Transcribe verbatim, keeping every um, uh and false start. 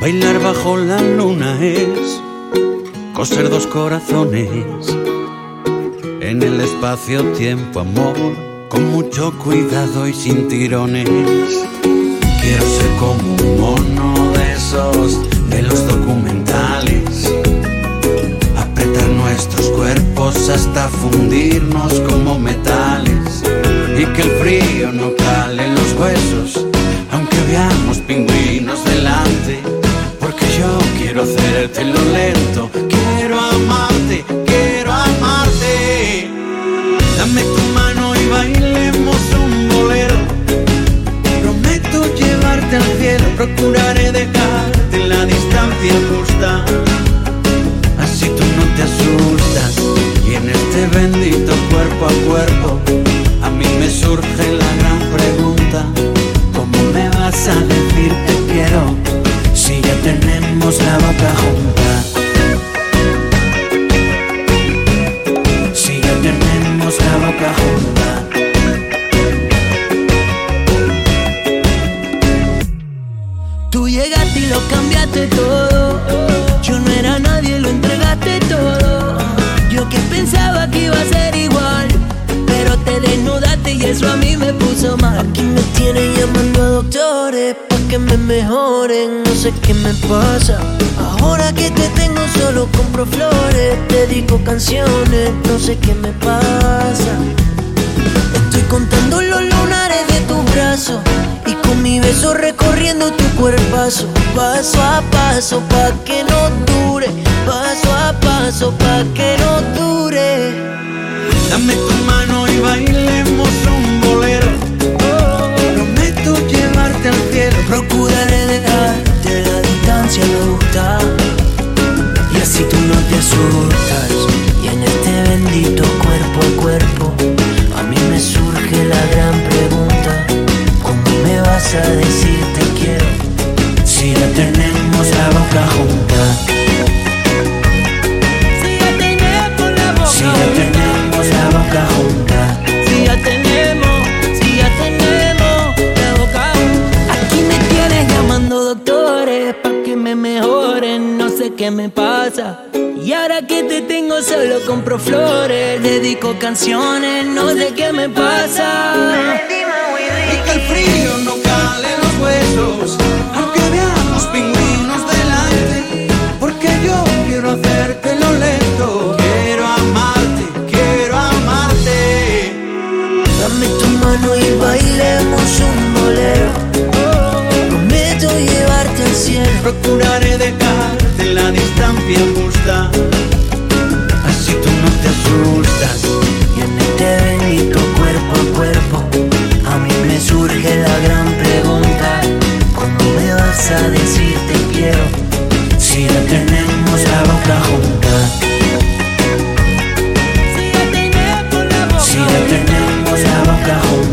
Bailar bajo la luna es coser dos corazones en el espacio-tiempo, amor, con mucho cuidado y sin tirones. Quiero ser como un mono de esos de los documentales, apretar nuestros cuerpos hasta fundirnos como metales, y que el frío no cale en los huesos, aunque veamos pingüinos delante. Porque yo quiero hacértelo lento, quiero amarte, quiero amarte. Dame tu mano y bailemos un bolero. Prometo llevarte al cielo, procuraré dejarte en la distancia justa. Así tú no te asustas, y en este bendito cuerpo a cuerpo a mí me surge la gran pregunta: ¿cómo me vas a decir te quiero si ya tenemos la boca junta? Si ya tenemos la boca junta. Tú llegaste y lo cambiaste todo. Yo no era nadie, lo entregaste todo. Yo que pensaba que iba a ser igual, pero te desnudaste y eso a mí me puso mal. Aquí me tienen llamando a doctores pa' que me mejoren, no sé qué me pasa. Ahora que te tengo solo compro flores, dedico canciones, no sé qué me pasa. Estoy contando los lunares de tus brazos y con mi beso recorriendo tu cuerpazo, paso a paso pa' que no dure, paso a paso pa' que no dure. Dame tu mano y bailemos un bolero. Prometo llevarte al cielo, procuraré dejarte la distancia justa, y así tú no te asustas. Y en este bendito cuerpo a cuerpo a mí me surge la gran pregunta: ¿cómo me vas a decir te quiero si ya tenemos la boca junta? Si ya tenemos la boca, si ya tenemos la boca junta, si ya tenemos, si ya tenemos la boca junta. Aquí me tienes llamando doctores pa' que me mejoren, no sé qué me pasa. Y ahora que te tengo solo compro flores, dedico canciones, no sé qué me pasa. y que el frío no cale en los huesos, aunque veamos pingüinos delante. Porque yo quiero hacértelo lento, quiero amarte, quiero amarte. Dame tu mano y bailemos un bolero. Prometo llevarte al cielo, Procuraré dejarte en la distancia justa, así tú no te asustas. y en este bendito cuerpo a cuerpo a mí me surge la gran pregunta: ¿cómo me vas a decir te quiero si ya tenemos la boca junta? Si ya tenemos la boca, si ya tenemos la boca junta.